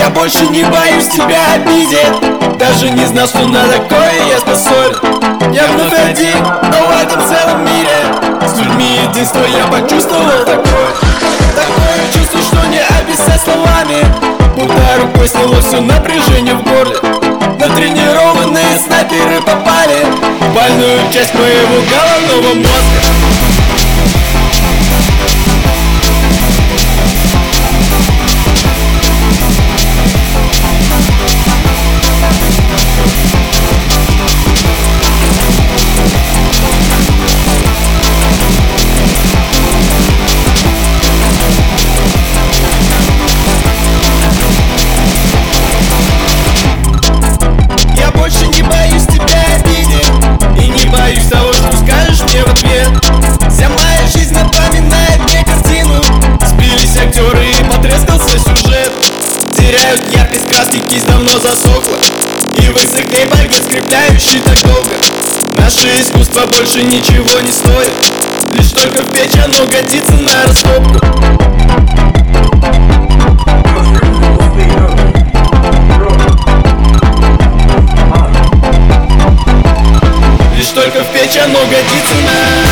Я больше не боюсь тебя обидеть, даже не знал, что на такое я способен. Я вновь один, но в этом целом мире с людьми единство я почувствовал такое чувство, что не описать словами. Будто рукой сняло все напряжение в горле. Натренированные снайперы попали в больную часть моего головного мозга. Вся моя жизнь напоминает мне картину. Сбились актеры и потрескался сюжет. Теряют яркость краски, кисть давно засохла, и высохней багет, скрепляющий так долго. Наше искусство больше ничего не стоит, лишь только в печь оно годится на растопку. Лишь только в печь оно годится на...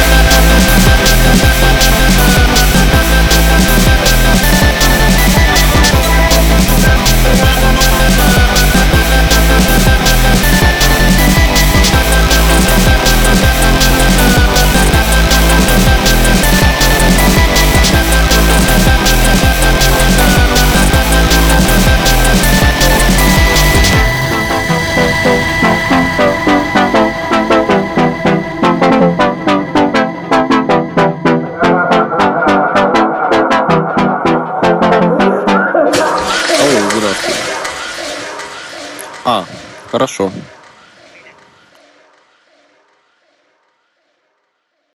Хорошо.